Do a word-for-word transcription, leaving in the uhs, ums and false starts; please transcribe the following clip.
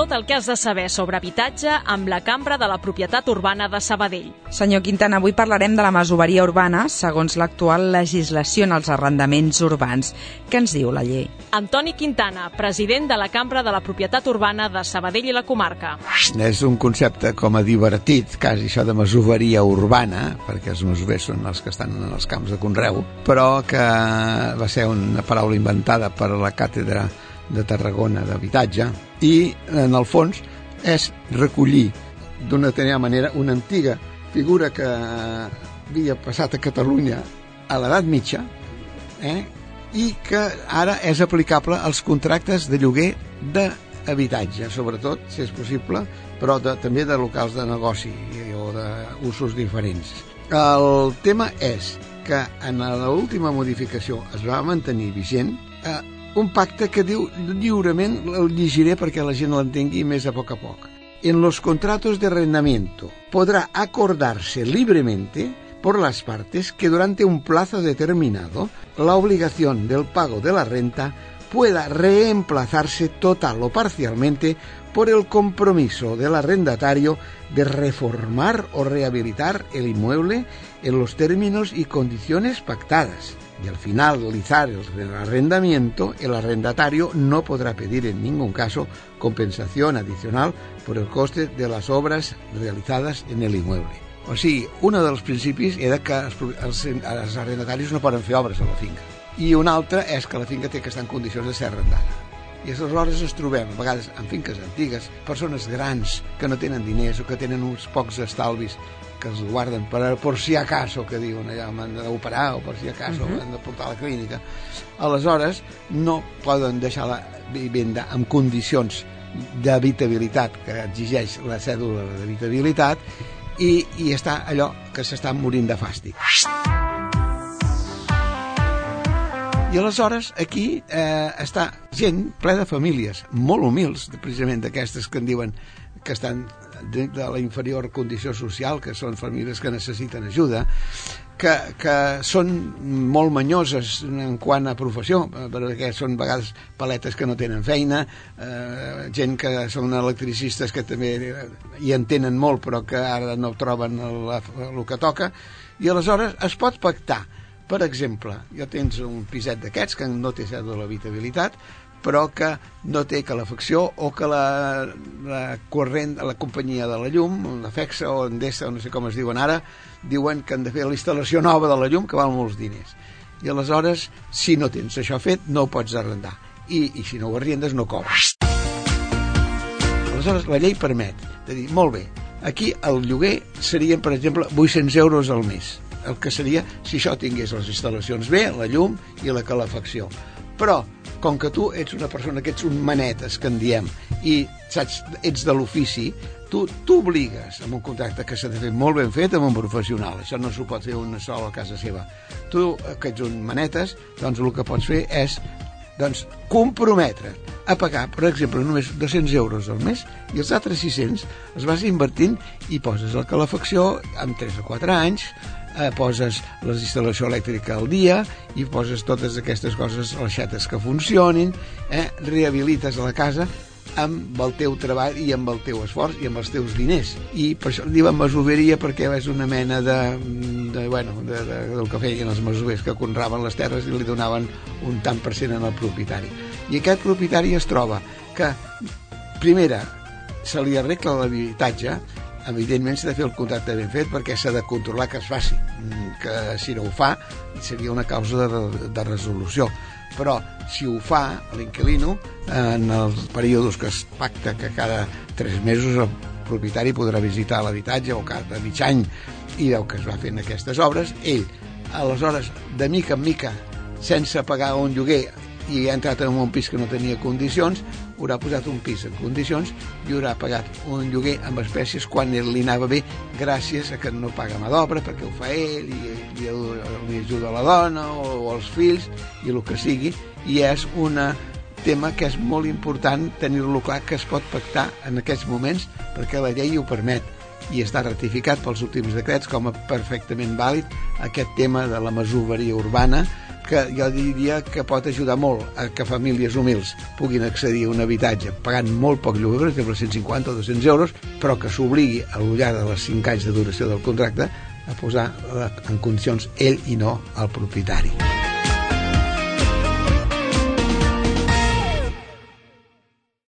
tot el que has de saber sobre habitatge amb la Cambra de la Propietat Urbana de Sabadell. Senyor Quintana, avui parlarem de la masoveria urbana segons l'actual legislació en els arrendaments urbans. Què ens diu la llei? Antoni Quintana, president de la Cambra de la Propietat Urbana de Sabadell i la comarca. És un concepte com a divertit, quasi això de masoveria urbana, perquè els masovers són els que estan en els camps de conreu, però que va ser una paraula inventada per la càtedra de Tarragona d'habitatge i en el fons és recollir d'una determinada manera una antiga figura que havia passat a Catalunya a l'edat mitja eh? i que ara és aplicable als contractes de lloguer d'habitatge, sobretot, si és possible, però de, també de locals de negoci o d'usos diferents. El tema és que en l'última modificació es va mantenir vigent eh, un pacte que diu lliurement, el llegiré perquè la gent l'entengui més a poc a poc. En los contratos de arrendamiento podrá acordarse libremente por las partes que durante un plazo determinado la obligación del pago de la renta pueda reemplazarse total o parcialmente por el compromiso del arrendatario de reformar o rehabilitar el inmueble en los términos y condiciones pactadas. Y al finalizar el arrendamiento, el arrendatario no podrá pedir en ningún caso compensación adicional por el coste de las obras realizadas en el inmueble. O sigui, un dels principis era que els, els, els arrendataris no poden fer obres a la finca. I un altre és que la finca té que estar en condicions de ser arrendada. I aleshores ens trobem, a vegades, en finques antigues, persones grans que no tenen diners o que tenen uns pocs estalvis que els guarden per, per si acaso, que diuen allà, m'han d'operar o per si acaso, uh-huh. m'han de portar a la clínica. Aleshores, no poden deixar la vivenda en condicions d'habitabilitat que exigeix la cèdula d'habitabilitat i, i està allò que s'estan morint de fàstic. I aleshores aquí eh, està gent ple de famílies molt humils, precisament d'aquestes que en diuen que estan de, de la inferior condició social, que són famílies que necessiten ajuda, que, que són molt manyoses en quant a professió, perquè són a vegades paletes que no tenen feina, eh, gent que són electricistes que també hi entenen molt però que ara no troben el, el que toca, i aleshores es pot pactar. Per exemple, jo tens un piset d'aquests que no té cèdula d'habitabilitat, però que no té calefacció o que la, la corrent, la companyia de la llum, la FEXA o Endesa, o no sé com es diuen ara, diuen que han de fer la instal·lació nova de la llum que val molts diners. I aleshores, si no tens això fet, no ho pots arrendar. I, i si no ho arrendes, no cobres. Aleshores, la llei permet de dir, molt bé, aquí el lloguer serien, per exemple, vuit-cents euros al mes. El que seria si això tingués les instal·lacions bé, la llum i la calefacció. Però, com que tu ets una persona que ets un manetes, que en diem, i saps, ets de l'ofici, tu t'obligues amb un contracte que s'ha de fer molt ben fet amb un professional. Això no s'ho pot fer una sola a casa seva. Tu, que ets un manetes, doncs el que pots fer és doncs, comprometre't a pagar, per exemple, només dos-cents euros al mes i els altres sis-cents els vas invertint i poses la calefacció en tres o quatre anys, eh, poses la instal·lació elèctrica al dia i poses totes aquestes coses, les xetes que funcionin, eh, rehabilites la casa amb el teu treball i amb el teu esforç i amb els teus diners. I per això diuen masoveria, perquè és una mena de, de, bueno, de, de, del que feien els masovers, que conraven les terres i li donaven un tant per cent al propietari. I aquest propietari es troba que, primera, se li arregla l'habitatge, evidentment s'ha de fer el contracte ben fet perquè s'ha de controlar que es faci, que si no ho fa seria una causa de, de resolució. Però si ho fa l'inquilino, en els períodes que es pacta, que cada tres mesos el propietari podrà visitar l'habitatge o cada mig any i veu que es va fent aquestes obres, ell, aleshores, de mica en mica, sense pagar un lloguer i ha entrat en un pis que no tenia condicions, haurà posat un pis en condicions i haurà pagat un lloguer amb espècies quan li anava bé, gràcies a que no paga mà d'obra, perquè ho fa ell i, i li ajuda la dona o, o els fills i el que sigui, i és un tema que és molt important tenir-lo clar, que es pot pactar en aquests moments perquè la llei ho permet i està ratificat pels últims decrets com a perfectament vàlid aquest tema de la masoveria urbana, que jo diria que pot ajudar molt a que famílies humils puguin accedir a un habitatge pagant molt poc lloguer, per exemple cent cinquanta o dos-cents euros, però que s'obligui a lo llarg de les cinc anys de duració del contracte a posar en condicions ell i no el propietari.